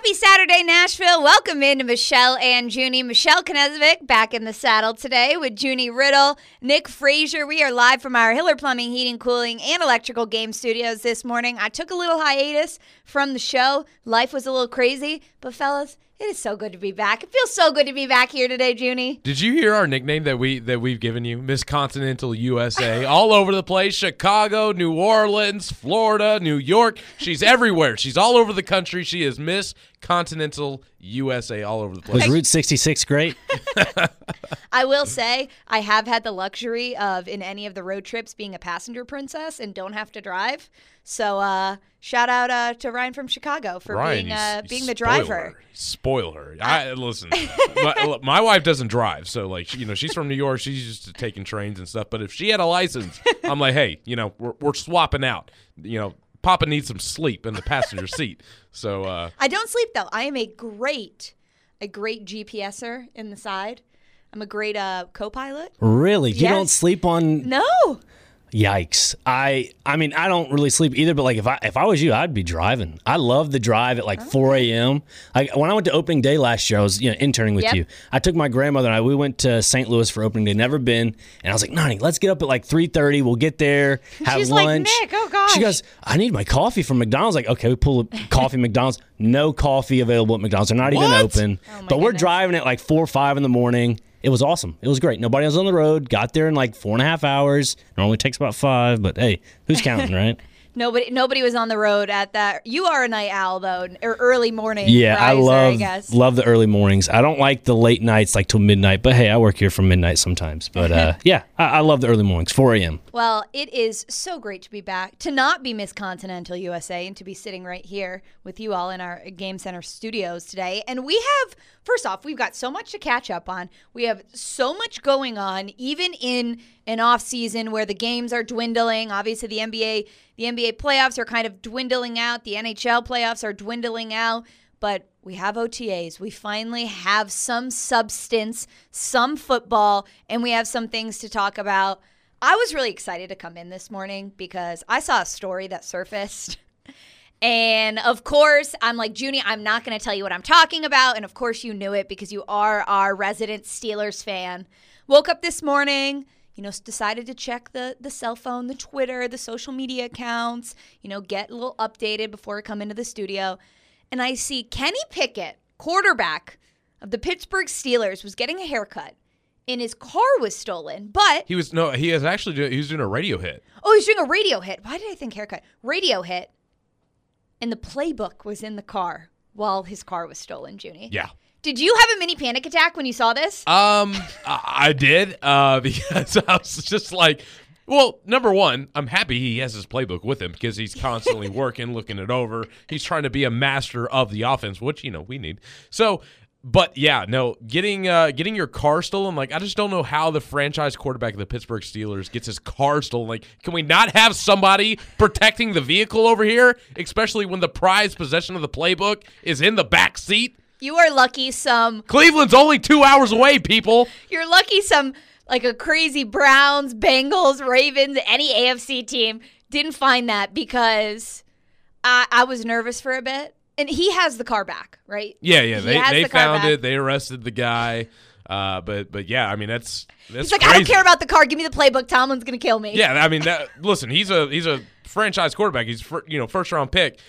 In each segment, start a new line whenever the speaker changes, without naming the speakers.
Happy Saturday, Nashville. Welcome into Michelle and Junie. Michelle Knezvik back in the saddle today with Junie Riddle, Nick Frazier. We are live from our Hiller Plumbing, Heating, Cooling, and Electrical Game Studios this morning. I took a little hiatus from the show. Life was a little crazy, but fellas, it is so good to be back. It feels so good to be back here today, Junie.
Did you hear our nickname that we've given you? Miss Continental USA. All over the place. Chicago, New Orleans, Florida, New York. She's everywhere. She's all over the country. She is Miss Continental USA all over the place.
Was Route 66 great?
I will say I have had the luxury of, in any of the road trips, being a passenger princess and don't have to drive. So shout out to Ryan from Chicago for
Ryan,
being the driver.
Spoil her. Listen, my wife doesn't drive, so she's from New York. She's used to taking trains and stuff. But if she had a license, I'm like, hey, we're swapping out. Papa needs some sleep in the passenger seat. So
I don't sleep though. I am a great GPSer in the side. I'm a great co-pilot.
Really? You
Yes.
don't sleep on?
No.
Yikes. I mean, I don't really sleep either, but if I was you, I'd be driving. I love the drive at 4 a.m. When I went to opening day last year, I was interning with you. I took my grandmother and we went to St. Louis for opening day, never been, and I was like, Nani, let's get up at 3:30. We'll get there, have
She's
lunch.
like, Nick, oh gosh.
She goes, I need my coffee from McDonald's. Like, okay, we pull a coffee at McDonald's. No coffee available at McDonald's. They're not even open.
Oh,
but we're
goodness.
driving at 4 or 5 in the morning. It was awesome. It was great. Nobody was on the road. Got there in 4.5 hours. Normally takes about 5, but hey, who's counting, right?
Nobody was on the road at that. You are a night owl though, or early morning.
Yeah,
riser,
I
I guess.
love the early mornings. I don't like the late nights till midnight, but hey, I work here from midnight sometimes. But yeah, I love the early mornings, 4 a.m.
Well, it is so great to be back, to not be Miss Continental USA, and to be sitting right here with you all in our Game Center studios today. And we have, first off, we've got so much to catch up on. We have so much going on, even in an off season where the games are dwindling. Obviously, the NBA playoffs are kind of dwindling out. The NHL playoffs are dwindling out. But we have OTAs. We finally have some substance, some football, and we have some things to talk about. I was really excited to come in this morning because I saw a story that surfaced. And, of course, I'm like, Junie, I'm not going to tell you what I'm talking about. And, of course, you knew it because you are our resident Steelers fan. Woke up this morning, decided to check the cell phone, the Twitter, the social media accounts, get a little updated before I come into the studio. And I see Kenny Pickett, quarterback of the Pittsburgh Steelers, was getting a haircut. And his car was stolen, but
he was doing a radio hit.
Oh, he's doing a radio hit. Why did I think haircut? Radio hit. And the playbook was in the car while his car was stolen, Junie.
Yeah.
Did you have a mini panic attack when you saw this?
I did because I was just like, well, number one, I'm happy he has his playbook with him because he's constantly working, looking it over. He's trying to be a master of the offense, which we need. So. But yeah, no, getting your car stolen, I just don't know how the franchise quarterback of the Pittsburgh Steelers gets his car stolen. Can we not have somebody protecting the vehicle over here, especially when the prized possession of the playbook is in the back seat?
You are lucky
Cleveland's only 2 hours away, people.
You're lucky a crazy Browns, Bengals, Ravens, any AFC team didn't find that because I was nervous for a bit. And he has the car back, right?
Yeah. They found it. They arrested the guy. But yeah, I mean that's
he's like,
crazy.
I don't care about the car. Give me the playbook. Tomlin's gonna kill me.
Yeah, I mean listen, he's a franchise quarterback. He's first round pick.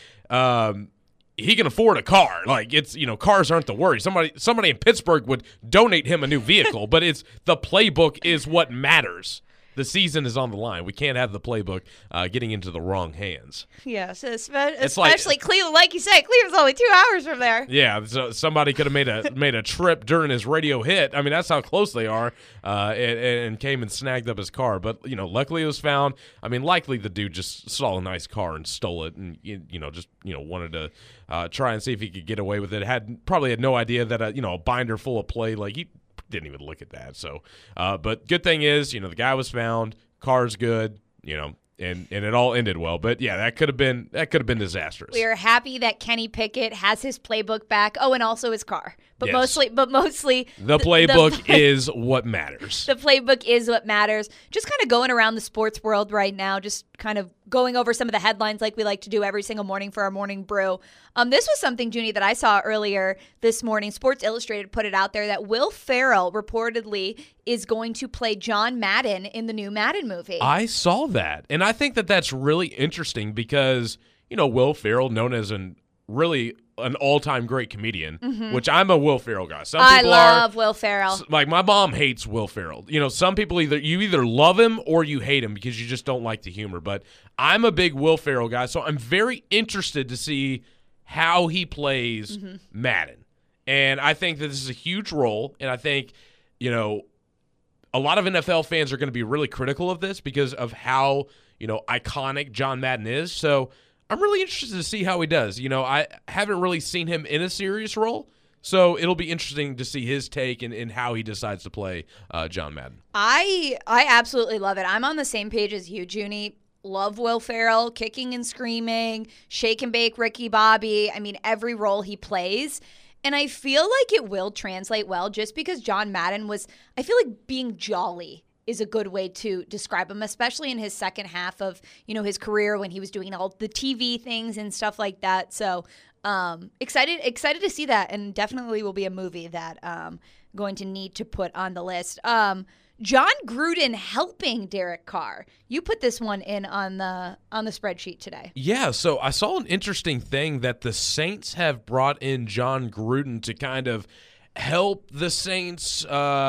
He can afford a car. Cars aren't the worry. Somebody in Pittsburgh would donate him a new vehicle, but it's the playbook is what matters. The season is on the line. We can't have the playbook getting into the wrong hands.
Yeah, so especially Cleveland, like you said, Cleveland's only 2 hours from there.
Yeah, so somebody could have made a trip during his radio hit. I mean, that's how close they are, and came and snagged up his car. But luckily it was found. I mean, likely the dude just saw a nice car and stole it, and wanted to try and see if he could get away with it. Probably had no idea that a binder full of play he didn't even look at that. So, but good thing is, the guy was found, car's good, and it all ended well. But yeah, that could have been disastrous.
We are happy that Kenny Pickett has his playbook back. Oh, and also his car. But
yes.
mostly
the playbook is what matters.
The playbook is what matters. Just kind of going around the sports world right now, just kind of going over some of the headlines like we like to do every single morning for our morning brew. This was something, Junie, that I saw earlier this morning. Sports Illustrated put it out there that Will Ferrell reportedly is going to play John Madden in the new Madden movie.
I saw that, and I think that that's really interesting because, Will Ferrell, known as an all-time great comedian, which I'm a Will Ferrell guy. Some people
I love Will Ferrell.
Like, my mom hates Will Ferrell. Some people either love him or you hate him because you just don't like the humor. But I'm a big Will Ferrell guy, so I'm very interested to see how he plays Madden. And I think that this is a huge role, and I think, a lot of NFL fans are going to be really critical of this because of how, iconic John Madden is. So I'm really interested to see how he does. I haven't really seen him in a serious role, so it'll be interesting to see his take and how he decides to play John Madden.
I absolutely love it. I'm on the same page as you, Junie. Love Will Ferrell, kicking and screaming, shake and bake Ricky Bobby. I mean, every role he plays. And I feel like it will translate well just because John Madden I feel like being jolly is a good way to describe him, especially in his second half of, his career when he was doing all the TV things and stuff like that. So excited to see that, and definitely will be a movie that going to need to put on the list. John Gruden helping Derek Carr. You put this one in on the spreadsheet today.
Yeah, so I saw an interesting thing that the Saints have brought in John Gruden to kind of help the Saints,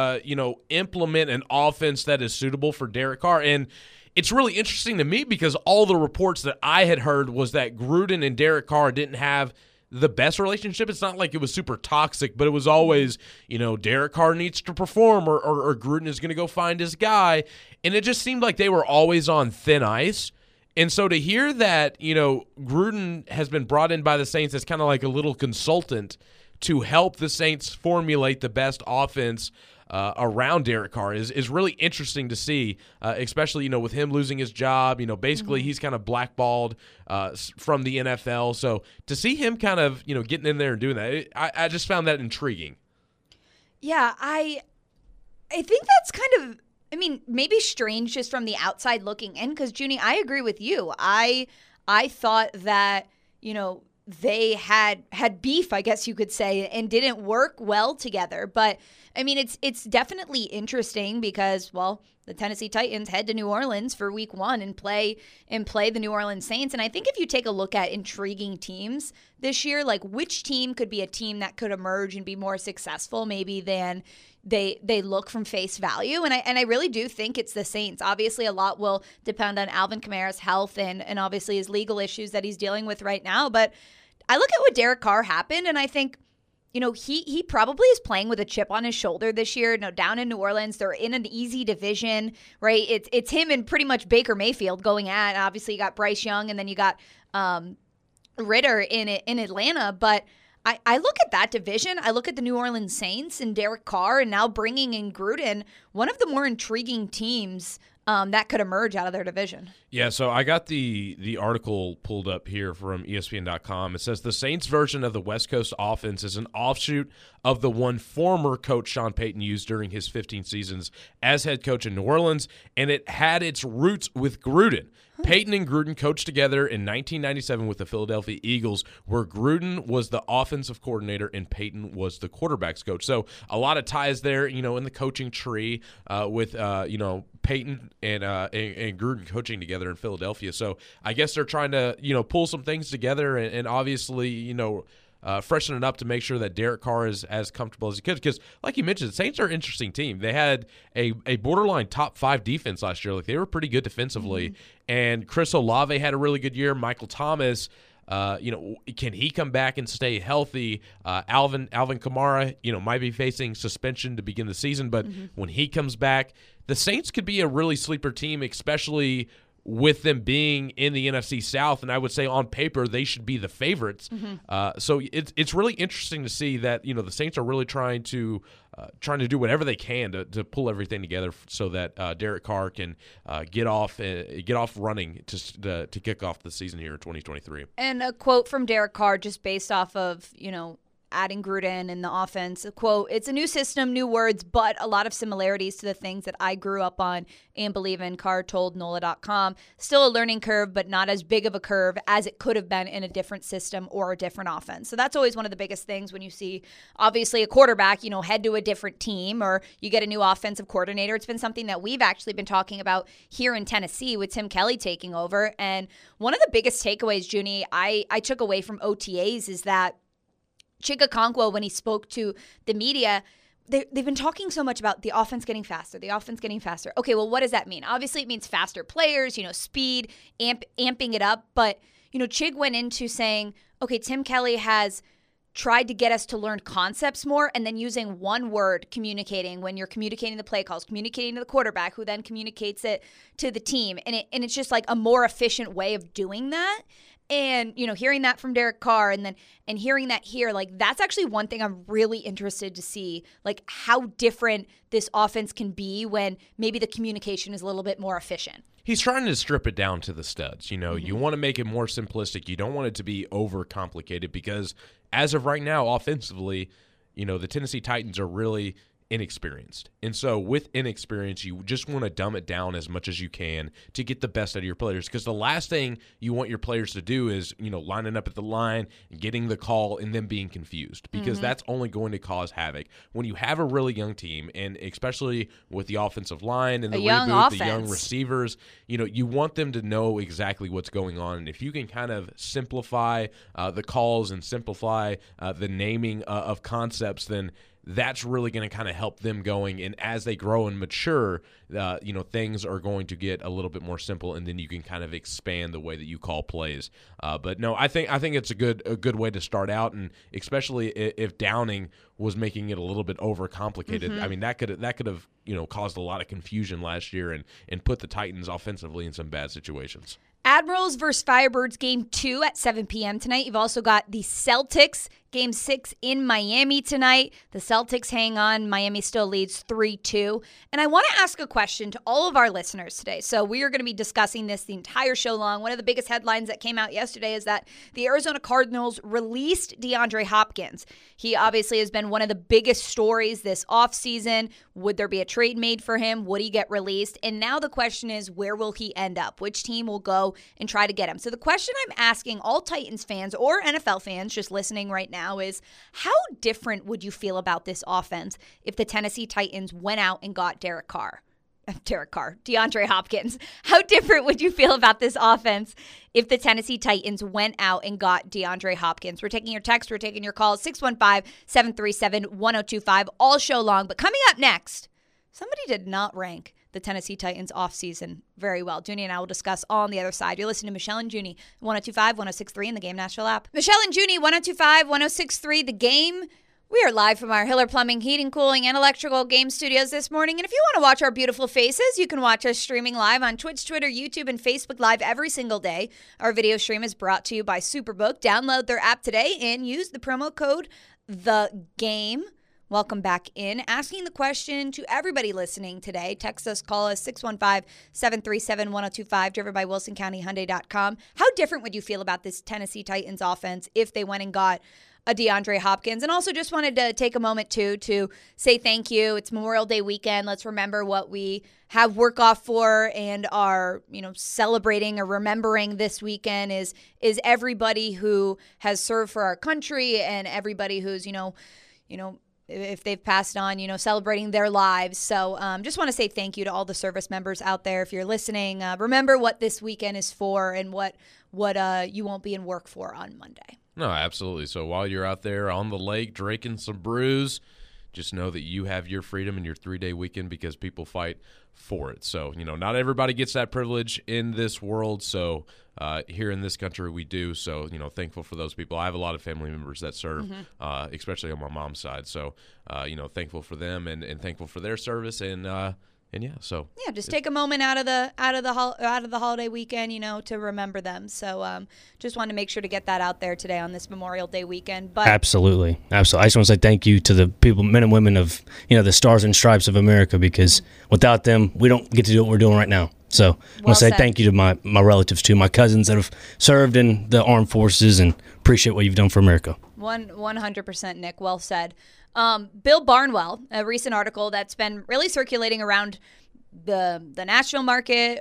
implement an offense that is suitable for Derek Carr. And it's really interesting to me because all the reports that I had heard was that Gruden and Derek Carr didn't have the best relationship. It's not like it was super toxic, but it was always, Derek Carr needs to perform or Gruden is going to go find his guy. And it just seemed like they were always on thin ice. And so to hear that, Gruden has been brought in by the Saints as kind of like a little consultant to help the Saints formulate the best offense around Derek Carr is really interesting to see, especially, with him losing his job. Basically he's kind of blackballed from the NFL. So to see him kind of, getting in there and doing that, I just found that intriguing.
Yeah, I think that's kind of, maybe strange just from the outside looking in because, Junie, I agree with you. I thought that, they had beef, I guess you could say, and didn't work well together. But it's definitely interesting because, well, the Tennessee Titans head to New Orleans for week 1 and play the New Orleans Saints. And I think if you take a look at intriguing teams this year, like which team could be a team that could emerge and be more successful maybe than they look from face value. And I really do think it's the Saints. Obviously, a lot will depend on Alvin Kamara's health and obviously his legal issues that he's dealing with right now. But I look at what Derek Carr happened, and I think, he probably is playing with a chip on his shoulder this year. Down in New Orleans, they're in an easy division, right? It's him and pretty much Baker Mayfield going at. Obviously, you got Bryce Young, and then you got Ritter in Atlanta. But I look at that division. I look at the New Orleans Saints and Derek Carr, and now bringing in Gruden, one of the more intriguing teams that could emerge out of their division.
Yeah, so I got the article pulled up here from ESPN.com. It says the Saints version of the West Coast offense is an offshoot of the one former coach Sean Payton used during his 15 seasons as head coach in New Orleans, and it had its roots with Gruden. Payton and Gruden coached together in 1997 with the Philadelphia Eagles, where Gruden was the offensive coordinator and Payton was the quarterback's coach. So a lot of ties there, in the coaching tree with Payton and Gruden coaching together in Philadelphia. So I guess they're trying to pull some things together and obviously freshen it up to make sure that Derek Carr is as comfortable as he could. Because, like you mentioned, the Saints are an interesting team. They had a borderline top 5 defense last year. Like, they were pretty good defensively. And Chris Olave had a really good year. Michael Thomas, can he come back and stay healthy? Alvin Kamara, might be facing suspension to begin the season. But when he comes back, the Saints could be a really sleeper team, especially with them being in the NFC South, and I would say on paper they should be the favorites. So it's really interesting to see that the Saints are really trying to do whatever they can to pull everything together so that Derek Carr can get off running to kick off the season here in 2023.
And a quote from Derek Carr, just based off of adding Gruden and the offense. Quote, "It's a new system, new words, but a lot of similarities to the things that I grew up on and believe in," Carr told NOLA.com. "Still a learning curve, but not as big of a curve as it could have been in a different system or a different offense." So that's always one of the biggest things when you see, obviously, a quarterback, head to a different team or you get a new offensive coordinator. It's been something that we've actually been talking about here in Tennessee with Tim Kelly taking over. And one of the biggest takeaways, Junie, I took away from OTAs is that Chig Okonkwo, when he spoke to the media, they've been talking so much about the offense getting faster, the offense getting faster. Okay, well, what does that mean? Obviously, it means faster players, speed, amping it up. But, Chig went into saying, okay, Tim Kelly has tried to get us to learn concepts more and then using one word communicating when you're communicating the play calls, communicating to the quarterback who then communicates it to the team. And it's just like a more efficient way of doing that. And, hearing that from Derek Carr and hearing that here, like that's actually one thing I'm really interested to see, like how different this offense can be when maybe the communication is a little bit more efficient.
He's trying to strip it down to the studs. You want to make it more simplistic. You don't want it to be overcomplicated because as of right now, offensively, the Tennessee Titans are really inexperienced. And so with inexperience, you just want to dumb it down as much as you can to get the best out of your players. Because the last thing you want your players to do is, lining up at the line, getting the call, and then being confused. Because that's only going to cause havoc. When you have a really young team, and especially with the offensive line and the reboot, the young receivers, you want them to know exactly what's going on. And if you can kind of simplify the calls and simplify the naming of concepts, then that's really going to kind of help them going. And as they grow and mature, things are going to get a little bit more simple, and then you can kind of expand the way that you call plays. But no, I think it's a good way to start out, and especially if Downing was making it a little bit overcomplicated. I mean, that could have caused a lot of confusion last year and put the Titans offensively in some bad situations.
Admirals versus Firebirds Game 2 at 7 p.m. tonight. You've also got the Celtics Game 6 in Miami tonight. The Celtics hang on. Miami still leads 3-2. And I want to ask a question to all of our listeners today. So we are going to be discussing this the entire show long. One of the biggest headlines that came out yesterday is that the Arizona Cardinals released DeAndre Hopkins. He obviously has been one of the biggest stories this offseason. Would there be a trade made for him? Would he get released? And now the question is, where will he end up? Which team will go and try to get him? So the question I'm asking all Titans fans or NFL fans just listening right now is, how different would you feel about this offense if the Tennessee Titans went out and got DeAndre Hopkins? How different would you feel about this offense if the Tennessee Titans went out and got DeAndre Hopkins? We're taking your text, we're taking your calls, 615-737-1025 all show long. But coming up next, somebody did not rank the Tennessee Titans offseason very well. Junie and I will discuss all on the other side. You're listening to Michelle and Junie, 102.5, 106.3 in the Game Nashville app. Michelle and Junie, 102.5, 106.3, the Game. We are live from our Hiller Plumbing, Heating, Cooling, and Electrical Game Studios this morning. And if you want to watch our beautiful faces, you can watch us streaming live on Twitch, Twitter, YouTube, and Facebook Live every single day. Our video stream is brought to you by Superbook. Download their app today and use the promo code THEGAME. Welcome back in. Asking the question to everybody listening today. Text us, call us, 615-737-1025, driven by WilsonCountyHyundai.com. How different would you feel about this Tennessee Titans offense if they went and got a DeAndre Hopkins? And also just wanted to take a moment, too, to say thank you. It's Memorial Day weekend. Let's remember what we have work off for and are, celebrating or remembering this weekend is everybody who has served for our country and everybody who's, if they've passed on, celebrating their lives. So just want to say thank you to all the service members out there. If you're listening, remember what this weekend is for and what you won't be in work for on Monday.
No, absolutely. So while you're out there on the lake drinking some brews, just know that you have your freedom in your 3-day weekend because people fight for it. So, not everybody gets that privilege in this world. So here in this country, we do. So, thankful for those people. I have a lot of family members that serve, especially on my mom's side. So, thankful for them and thankful for their service. Just take a moment out of the holiday weekend, to remember them. So just wanted to make sure to get that out there today on this Memorial Day weekend. But
Absolutely. I just want to say thank you to the people, men and women of the Stars and Stripes of America, because without them, we don't get to do what we're doing right now. So I want to say thank you to my relatives too, my cousins that have served in the armed forces, and appreciate what you've done for America.
100%, Nick. Well said. Bill Barnwell, a recent article that's been really circulating around the national market,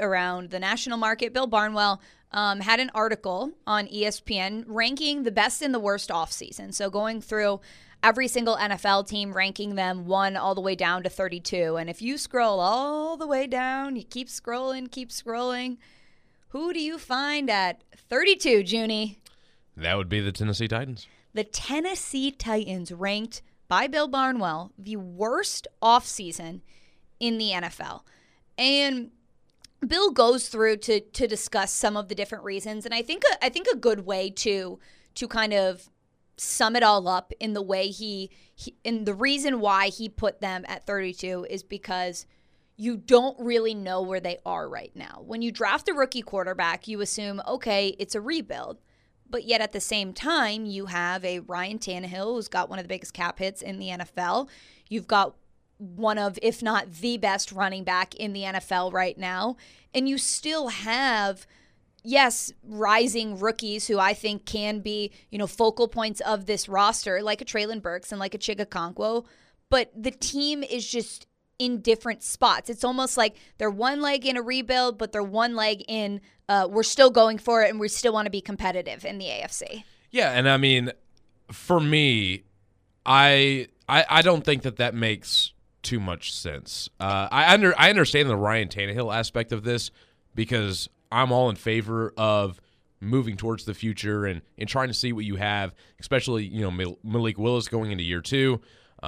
Bill Barnwell had an article on ESPN ranking the best and the worst offseason. So going through every single NFL team, ranking them 1 all the way down to 32. And if you scroll all the way down, you keep scrolling, who do you find at 32, Junie?
That would be the Tennessee Titans.
The Tennessee Titans ranked by Bill Barnwell the worst offseason in the NFL. And Bill goes through to discuss some of the different reasons. And I think a good way to kind of sum it all up in the way he and the reason why he put them at 32 is because you don't really know where they are right now. When you draft a rookie quarterback, you assume, okay, it's a rebuild. But yet at the same time, you have a Ryan Tannehill who's got one of the biggest cap hits in the NFL. You've got one of, if not the best running back in the NFL right now. And you still have, yes, rising rookies who I think can be, focal points of this roster, like a Treylon Burks and like a Chig Okonkwo. But the team is just in different spots. It's almost like they're one leg in a rebuild, but they're one leg in we're still going for it and we still want to be competitive in the AFC.
Yeah, and I mean, for me, I don't think that makes too much sense. I understand the Ryan Tannehill aspect of this because I'm all in favor of moving towards the future and trying to see what you have, especially Malik Willis going into year 2.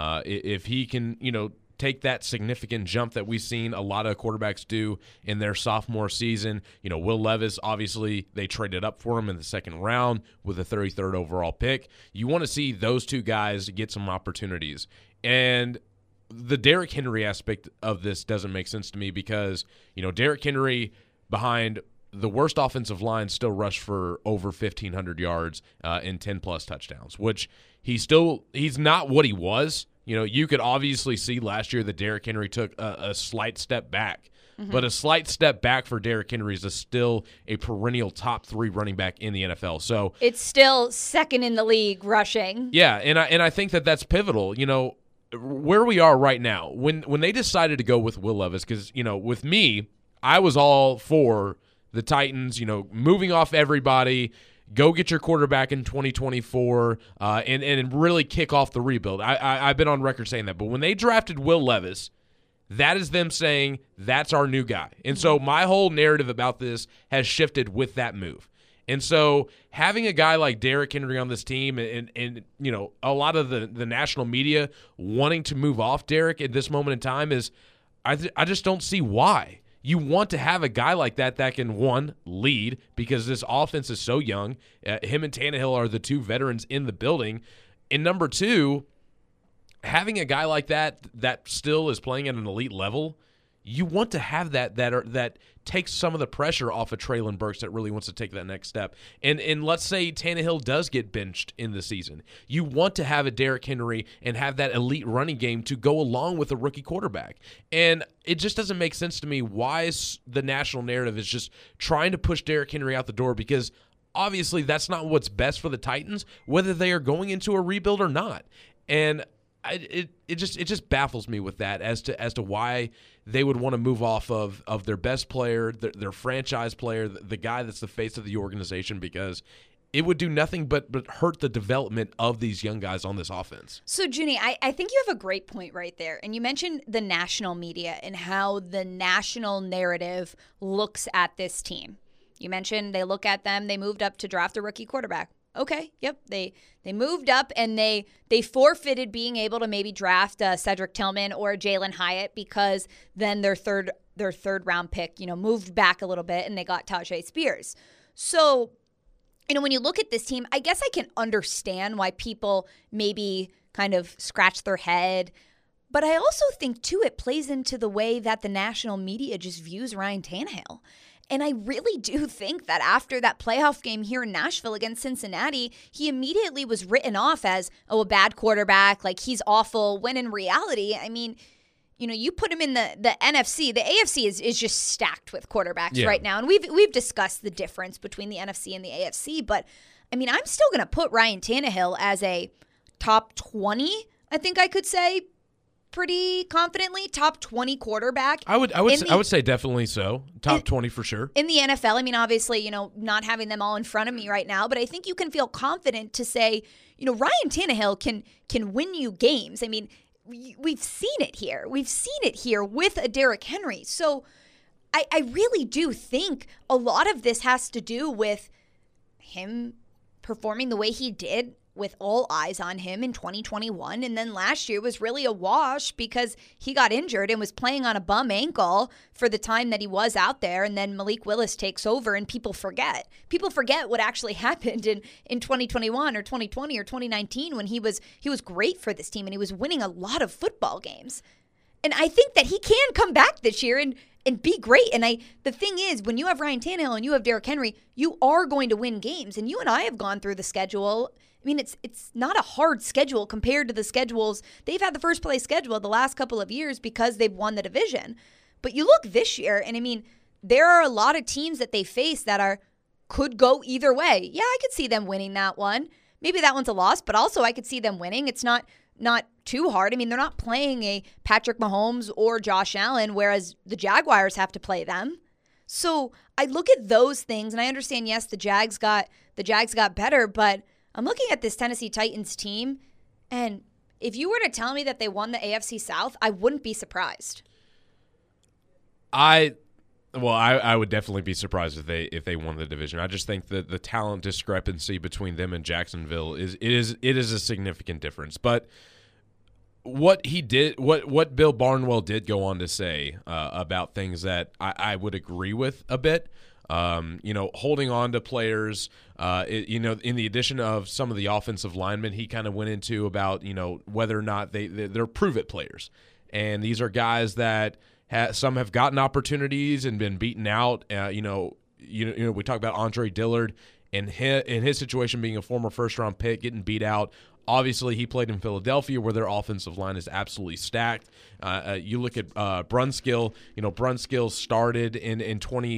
If he can take that significant jump that we've seen a lot of quarterbacks do in their sophomore season. Will Levis, obviously, they traded up for him in the second round with a 33rd overall pick. You want to see those two guys get some opportunities. And the Derrick Henry aspect of this doesn't make sense to me because, Derrick Henry behind the worst offensive line still rushed for over 1,500 yards and 10-plus touchdowns, which he's not what he was. You could obviously see last year that Derrick Henry took a slight step back. Mm-hmm. But a slight step back for Derrick Henry is still a perennial top 3 running back in the NFL. So
it's still second in the league rushing.
Yeah, and I think that that's pivotal. Where we are right now, when they decided to go with Will Levis, because, with me, I was all for the Titans, moving off everybody, go get your quarterback in 2024, and really kick off the rebuild. I've been on record saying that. But when they drafted Will Levis, that is them saying that's our new guy. And so my whole narrative about this has shifted with that move. And so having a guy like Derrick Henry on this team and a lot of the national media wanting to move off Derrick at this moment in time is I just don't see why. You want to have a guy like that can, one, lead because this offense is so young. Him and Tannehill are the 2 veterans in the building. And number 2, having a guy like that still is playing at an elite level, you want to have that takes some of the pressure off of Treylon Burks that really wants to take that next step. And let's say Tannehill does get benched in the season. You want to have a Derrick Henry and have that elite running game to go along with a rookie quarterback. And it just doesn't make sense to me why the national narrative is just trying to push Derrick Henry out the door because obviously that's not what's best for the Titans, whether they are going into a rebuild or not. And it just baffles me with that as to why they would want to move off of their best player, their franchise player, the guy that's the face of the organization, because it would do nothing but hurt the development of these young guys on this offense.
So, Junie, I think you have a great point right there. And you mentioned the national media and how the national narrative looks at this team. You mentioned they look at them, they moved up to draft a rookie quarterback. Okay, yep. They moved up and they forfeited being able to maybe draft Cedric Tillman or Jalen Hyatt because then their third round pick, moved back a little bit and they got Tajay Spears. So, when you look at this team, I guess I can understand why people maybe kind of scratch their head. But I also think, too, it plays into the way that the national media just views Ryan Tannehill. And I really do think that after that playoff game here in Nashville against Cincinnati, he immediately was written off as, a bad quarterback, like he's awful, when in reality, I mean, you put him in the NFC, the AFC is just stacked with quarterbacks right now. And we've discussed the difference between the NFC and the AFC, but I mean, I'm still going to put Ryan Tannehill as a top 20, I think I could say pretty confidently, top 20 quarterback.
I would say definitely so. Top 20 for sure.
In the NFL, I mean, obviously, not having them all in front of me right now, but I think you can feel confident to say, Ryan Tannehill can win you games. I mean, we've seen it here. We've seen it here with a Derrick Henry. So I really do think a lot of this has to do with him performing the way he did with all eyes on him in 2021. And then last year was really a wash because he got injured and was playing on a bum ankle for the time that he was out there. And then Malik Willis takes over and people forget. People forget what actually happened in 2021 or 2020 or 2019 when he was great for this team and he was winning a lot of football games. And I think that he can come back this year and be great. And the thing is, when you have Ryan Tannehill and you have Derrick Henry, you are going to win games. And you and I have gone through the schedule. I mean, it's not a hard schedule compared to the schedules. They've had the first place schedule the last couple of years because they've won the division. But you look this year, and I mean, there are a lot of teams that they face that could go either way. Yeah, I could see them winning that one. Maybe that one's a loss, but also I could see them winning. It's not too hard. I mean, they're not playing a Patrick Mahomes or Josh Allen, whereas the Jaguars have to play them. So I look at those things, and I understand, yes, the Jags got better, but I'm looking at this Tennessee Titans team, and if you were to tell me that they won the AFC South, I wouldn't be surprised.
I would definitely be surprised if they won the division. I just think that the talent discrepancy between them and Jacksonville is a significant difference. But what he did, what Bill Barnwell did go on to say about things that I would agree with a bit. Holding on to players, in the addition of some of the offensive linemen, he kind of went into about, whether or not they're prove-it players. And these are guys that some have gotten opportunities and been beaten out. We talk about Andre Dillard and in his situation being a former first-round pick, getting beat out. Obviously, he played in Philadelphia where their offensive line is absolutely stacked. You look at Brunskill. Brunskill started in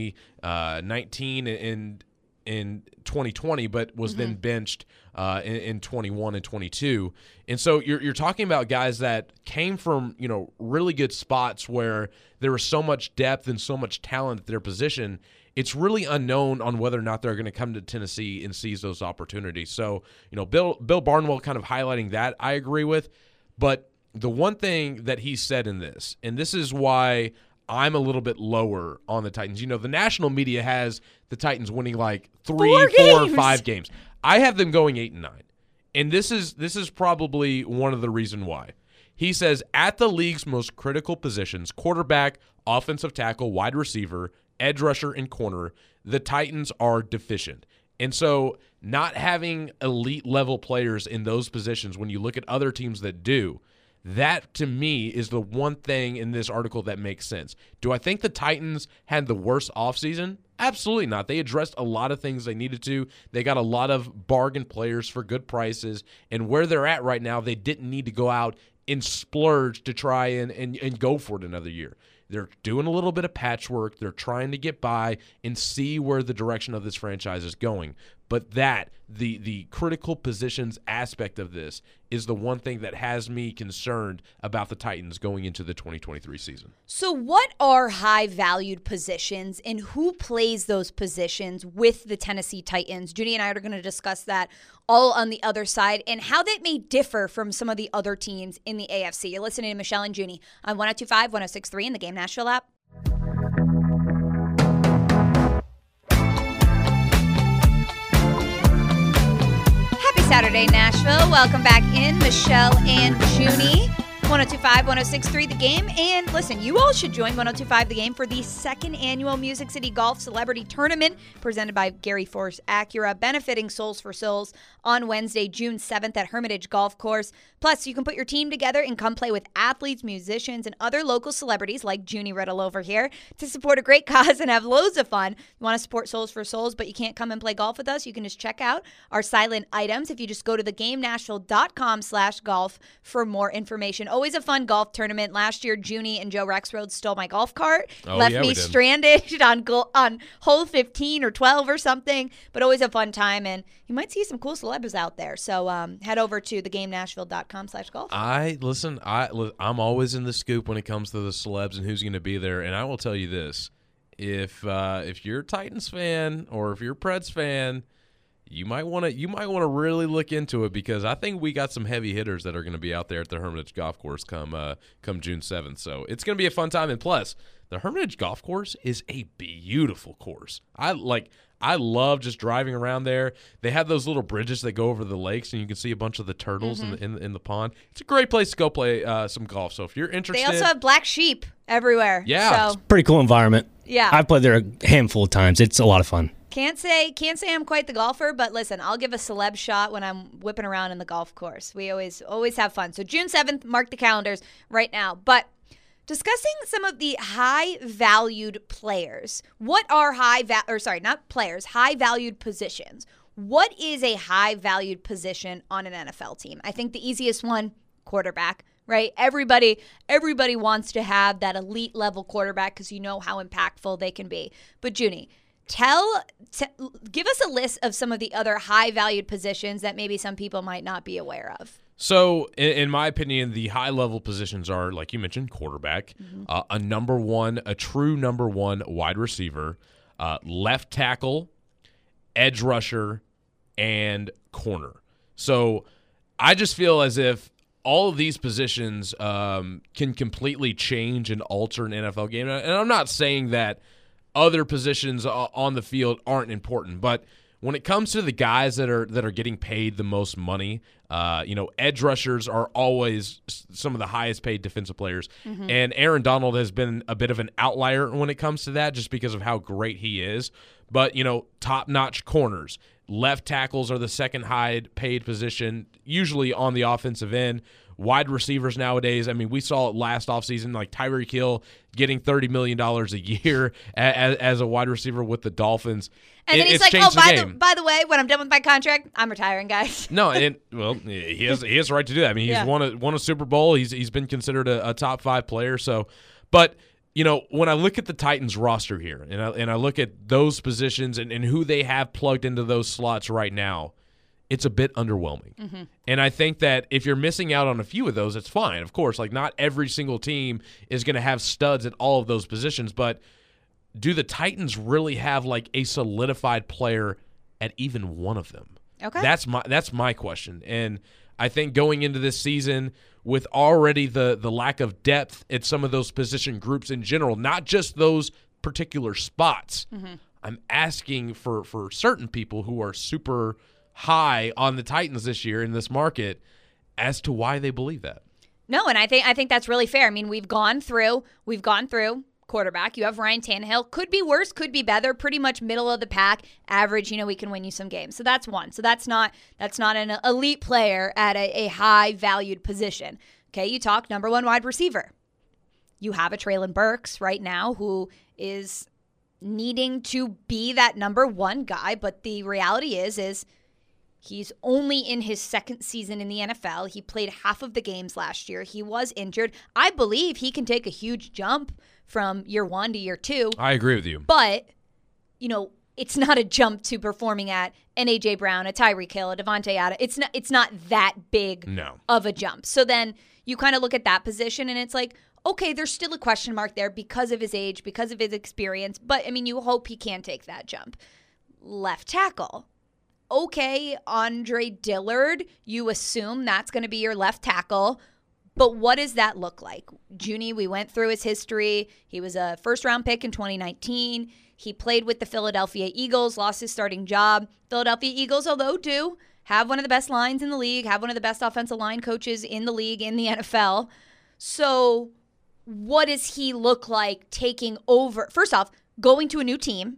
2019 and in 2020, but was then benched in 21 and 22. And so you're talking about guys that came from really good spots where there was so much depth and so much talent at their position. It's really unknown on whether or not they're going to come to Tennessee and seize those opportunities. So, Bill Barnwell kind of highlighting that I agree with. But the one thing that he said in this, and this is why I'm a little bit lower on the Titans. The national media has the Titans winning like 3, 4, or 5 games. I have them going 8 and 9. And this is probably one of the reasons why. He says, at the league's most critical positions, quarterback, offensive tackle, wide receiver, edge rusher, and corner, the Titans are deficient. And so not having elite level players in those positions when you look at other teams that do, that to me is the one thing in this article that makes sense. Do I think the Titans had the worst offseason? Absolutely not. They addressed a lot of things they needed to. They got a lot of bargain players for good prices. And where they're at right now, they didn't need to go out and splurge to try and go for it another year. They're doing a little bit of patchwork. They're trying to get by and see where the direction of this franchise is going. But the critical positions aspect of this is the one thing that has me concerned about the Titans going into the 2023 season.
So what are high-valued positions and who plays those positions with the Tennessee Titans? Judy and I are going to discuss that all on the other side and how that may differ from some of the other teams in the AFC. You're listening to Michelle and Junie on 102.5, 106.3 in the Game Nashville app. Saturday, Nashville. Welcome back in, Michelle and Junie. 102.5, 106.3 The Game. And listen, you all should join 102.5 The Game for the second annual Music City Golf Celebrity Tournament presented by Gary Force Acura, benefiting Souls for Souls on Wednesday, June 7th at Hermitage Golf Course. Plus, you can put your team together and come play with athletes, musicians, and other local celebrities like Junie Riddle over here to support a great cause and have loads of fun. You want to support Souls for Souls, but you can't come and play golf with us? You can just check out our silent items if you just go to thegamenashville.com/golf for more information. Always a fun golf tournament. Last year, Junie and Joe Rexroad stole my golf cart,
Oh,
left
yeah,
me
we did.
stranded on hole 15 or 12 or something, but always a fun time. And you might see some cool celebs out there. So head over to thegamenashville.com/golf.
I'm always in the scoop when it comes to the celebs and who's going to be there. And I will tell you this: if you're a Titans fan or if you're a Preds fan, you might want to really look into it, because I think we got some heavy hitters that are going to be out there at the Hermitage Golf Course come June 7th. So it's going to be a fun time. And plus, the Hermitage Golf Course is a beautiful course. I love just driving around there. They have those little bridges that go over the lakes, and you can see a bunch of the turtles in the pond. It's a great place to go play some golf. So if you're interested,
They also have black sheep everywhere.
Yeah.
So
Pretty cool environment.
yeah.
I've played there a handful of times. It's a lot of fun.
Can't say I'm quite the golfer, but listen, I'll give a celeb shot when I'm whipping around in the golf course. We always have fun. So June 7th, mark the calendars right now. But discussing some of the high-valued players. What are high-valued positions. What is a high-valued position on an NFL team? I think the easiest one, quarterback, right? Everybody wants to have that elite level quarterback because you know how impactful they can be. But Junie, give us a list of some of the other high-valued positions that maybe some people might not be aware of.
So, in my opinion, the high-level positions are, like you mentioned, quarterback, a true number one wide receiver, left tackle, edge rusher, and corner. So, I just feel as if all of these positions can completely change and alter an NFL game. And I'm not saying that other positions on the field aren't important, but when it comes to the guys that are getting paid the most money, edge rushers are always some of the highest paid defensive players. And Aaron Donald has been a bit of an outlier when it comes to that, just because of how great he is. But, top-notch corners. Left tackles are the second high paid position, usually on the offensive end. Wide receivers nowadays, I mean, we saw it last offseason, like Tyreek Hill getting $30 million a year as a wide receiver with the Dolphins.
And then he's like, by the way, when I'm done with my contract, I'm retiring, guys.
No, and well, he has the right to do that. I mean, he's won a Super Bowl. He's been considered a top 5 player. So, but when I look at the Titans roster here, and I look at those positions and who they have plugged into those slots right now, it's a bit underwhelming. And I think that if you're missing out on a few of those, it's fine. Of course, like not every single team is going to have studs at all of those positions, but do the Titans really have like a solidified player at even one of them?
Okay.
That's my question. And I think going into this season with already the lack of depth at some of those position groups in general, not just those particular spots, I'm asking for certain people who are super high on the Titans this year in this market as to why they believe that.
No, and I think that's really fair. I mean, we've gone through quarterback. You have Ryan Tannehill. Could be worse, could be better. Pretty much middle of the pack, average. We can win you some games. So that's one. So that's not an elite player at a high valued position. Okay, you talk number one wide receiver. You have a Treylon Burks right now who is needing to be that number one guy, but the reality is he's only in his second season in the NFL. He played half of the games last year. He was injured. I believe he can take a huge jump from year 1 to year 2.
I agree with you.
But, it's not a jump to performing at an A.J. Brown, a Tyreek Hill, a Devontae Adams. It's not that big of a jump. So then you kind of look at that position and it's like, okay, there's still a question mark there because of his age, because of his experience. But, you hope he can take that jump. Left tackle. Okay, Andre Dillard, you assume that's going to be your left tackle, but what does that look like? Junie, we went through his history. He was a first-round pick in 2019. He played with the Philadelphia Eagles, lost his starting job. Philadelphia Eagles, although do have one of the best lines in the league, have one of the best offensive line coaches in the league, in the NFL. So what does he look like taking over? First off, going to a new team,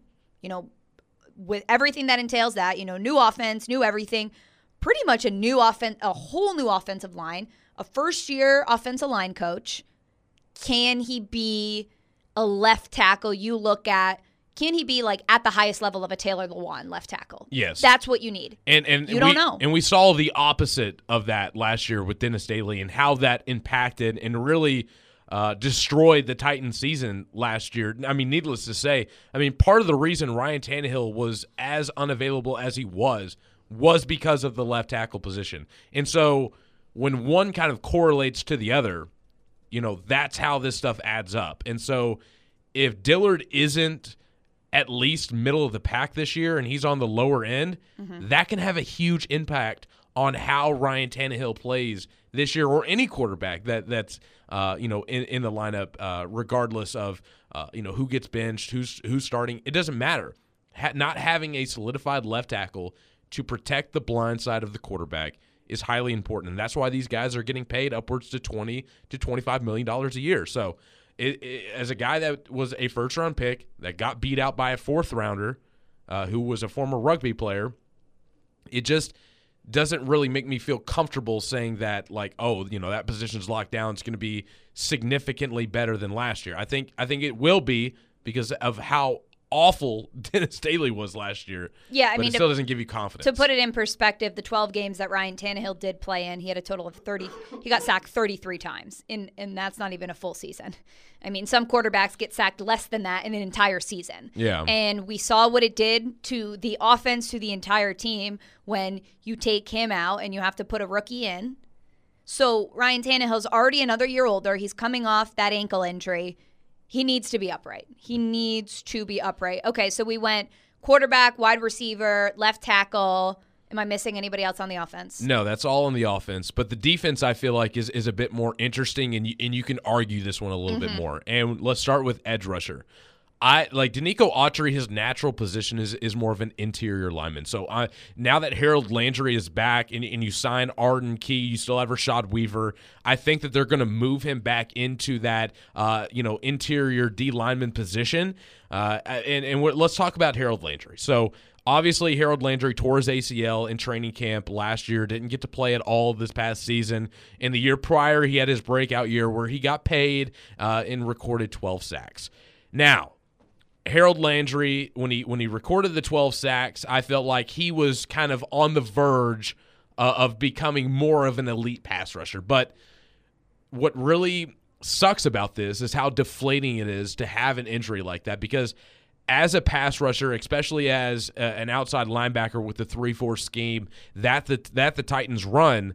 with everything that entails that, new offense, new everything, pretty much a whole new offensive line, a first-year offensive line coach. Can he be a left tackle you look at, can he be like at the highest level of a Taylor Lewan left tackle?
Yes.
That's what you need.
And
you don't know.
And we saw the opposite of that last year with Dennis Daly and how that impacted and really destroyed the Titans season last year. I mean, needless to say, part of the reason Ryan Tannehill was as unavailable as he was because of the left tackle position. And so when one kind of correlates to the other, that's how this stuff adds up. And so if Dillard isn't at least middle of the pack this year and he's on the lower end, that can have a huge impact on how Ryan Tannehill plays this year, or any quarterback that's in the lineup, regardless of who gets benched, who's starting. It doesn't matter. Not having a solidified left tackle to protect the blind side of the quarterback is highly important, and that's why these guys are getting paid upwards to $20 to $25 million a year. So, as a guy that was a first-round pick that got beat out by a fourth-rounder who was a former rugby player, it just doesn't really make me feel comfortable saying that, like, that position's locked down. It's going to be significantly better than last year. I think it will be because of how awful Dennis Daly was last year.
Yeah,
but it still doesn't give you confidence.
To put it in perspective, the 12 games that Ryan Tannehill did play in, he had a total of 30. He got sacked 33 times, and that's not even a full season. I mean, some quarterbacks get sacked less than that in an entire season.
Yeah.
And we saw what it did to the offense, to the entire team, when you take him out and you have to put a rookie in. So Ryan Tannehill's already another year older. He's coming off that ankle injury. He needs to be upright. Okay, so we went quarterback, wide receiver, left tackle. Am I missing anybody else on the offense?
No, that's all on the offense. But the defense, I feel like, is a bit more interesting, and you can argue this one a little bit more. And let's start with edge rusher. Danico Autry, his natural position is more of an interior lineman. So now that Harold Landry is back and you sign Arden Key, you still have Rashad Weaver. I think that they're going to move him back into that interior D lineman position. Let's talk about Harold Landry. So obviously Harold Landry tore his ACL in training camp last year, didn't get to play at all this past season. In the year prior, he had his breakout year where he got paid and recorded 12 sacks. Now, Harold Landry, when he recorded the 12 sacks, I felt like he was kind of on the verge of becoming more of an elite pass rusher. But what really sucks about this is how deflating it is to have an injury like that, because as a pass rusher, especially as an outside linebacker with the 3-4 scheme that the Titans run,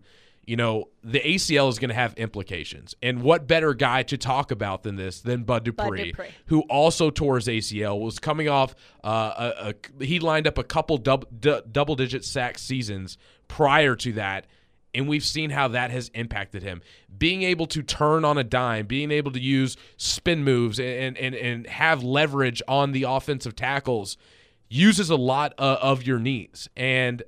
the ACL is going to have implications. And what better guy to talk about than Bud Dupree, who also tore his ACL, was coming off he lined up a couple double-digit sack seasons prior to that, and we've seen how that has impacted him. Being able to turn on a dime, being able to use spin moves and have leverage on the offensive tackles uses a lot of your knees. And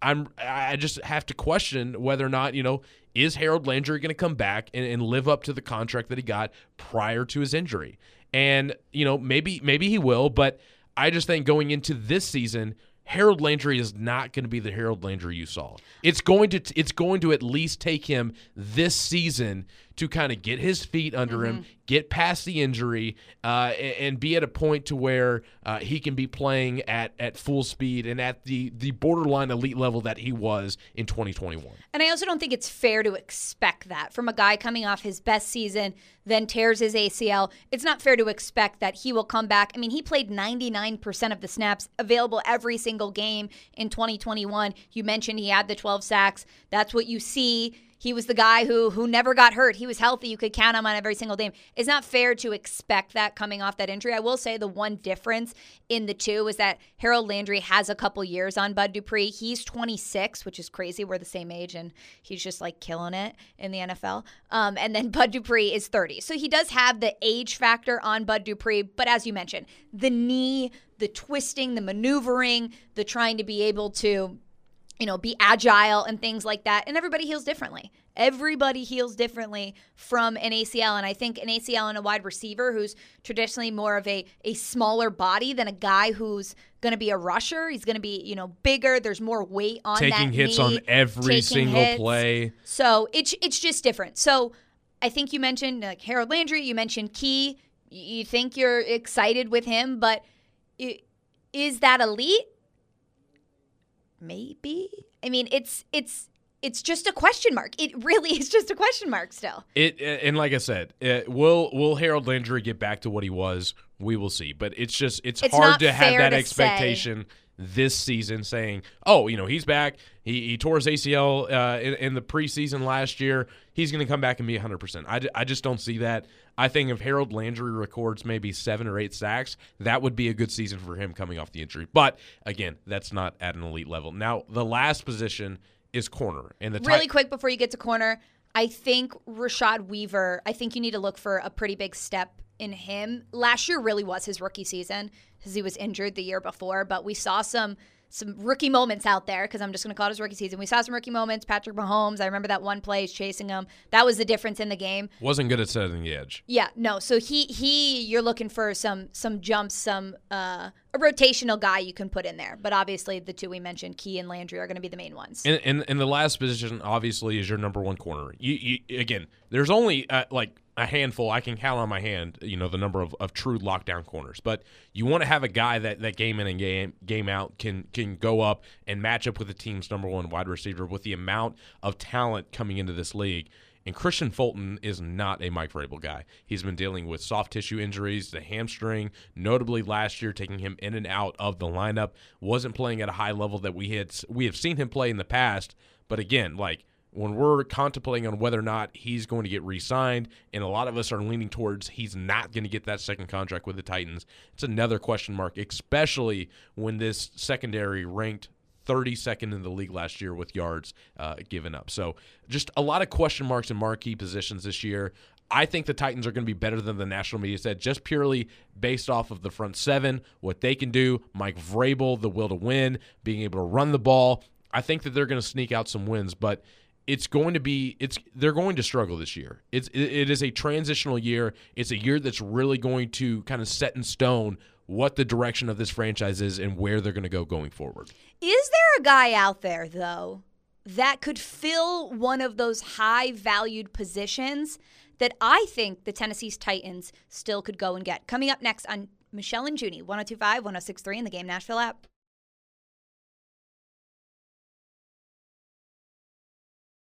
I just have to question whether or not, is Harold Landry going to come back and live up to the contract that he got prior to his injury? And, maybe he will, but I just think going into this season, Harold Landry is not going to be the Harold Landry you saw. It's going to at least take him this season to kind of get his feet under him, get past the injury, and be at a point to where he can be playing at full speed and at the borderline elite level that he was in 2021.
And I also don't think it's fair to expect that from a guy coming off his best season, then tears his ACL. It's not fair to expect that he will come back. I mean, he played 99% of the snaps available every single game in 2021. You mentioned he had the 12 sacks. That's what you see. He was the guy who never got hurt. He was healthy. You could count him on every single game. It's not fair to expect that coming off that injury. I will say the one difference in the two is that Harold Landry has a couple years on Bud Dupree. He's 26, which is crazy. We're the same age, and he's just like killing it in the NFL. And then Bud Dupree is 30. So he does have the age factor on Bud Dupree. But as you mentioned, the knee, the twisting, the maneuvering, the trying to be able to be agile and things like that. And everybody heals differently. Everybody heals differently from an ACL. And I think an ACL in a wide receiver who's traditionally more of a smaller body than a guy who's going to be a rusher. He's going to be, bigger. There's more weight on that knee.
Taking hits on every single play.
So it's just different. So I think you mentioned like Harold Landry. You mentioned Key. You think you're excited with him, but is that elite? Maybe. I mean, it's just a question mark. It really is just a question mark still.
And like I said, will Harold Landry get back to what he was? We will see. But it's hard to have that expectation this season saying, oh, he's back. He tore his ACL in the preseason last year. He's going to come back and be 100%. I just don't see that. I think if Harold Landry records maybe 7 or 8 sacks, that would be a good season for him coming off the injury. But, again, that's not at an elite level. Now, the last position is corner. And
really quick before you get to corner, I think Rashad Weaver, I think you need to look for a pretty big step in him. Last year really was his rookie season because he was injured the year before, but we saw some rookie moments out there, because I'm just going to call it his rookie season. We saw some rookie moments. Patrick Mahomes, I remember that one play, he's chasing him. That was the difference in the game.
Wasn't good at setting the edge.
Yeah, no. So you're looking for some jumps, a rotational guy you can put in there. But obviously the two we mentioned, Key and Landry, are going to be the main ones.
And the last position, obviously, is your number one corner. You again, there's only a handful. I can count on my hand, the number of true lockdown corners. But you want to have a guy that game in and game out can go up and match up with the team's number one wide receiver with the amount of talent coming into this league. And Christian Fulton is not a Mike Vrabel guy. He's been dealing with soft tissue injuries, the hamstring, notably last year, taking him in and out of the lineup. Wasn't playing at a high level that we have seen him play in the past. But again, when we're contemplating on whether or not he's going to get re-signed, and a lot of us are leaning towards he's not going to get that second contract with the Titans, it's another question mark, especially when this secondary ranked 32nd in the league last year with yards given up. So just a lot of question marks in marquee positions this year. I think the Titans are going to be better than the national media said, just purely based off of the front seven, what they can do, Mike Vrabel, the will to win, being able to run the ball. I think that they're going to sneak out some wins, but they're going to struggle this year. It is a transitional year. It's a year that's really going to kind of set in stone what the direction of this franchise is and where they're going to go going forward.
Is there a guy out there, though, that could fill one of those high-valued positions that I think the Tennessee Titans still could go and get? Coming up next on Michelle and Junie, 102.5, 106.3 in the Game Nashville app.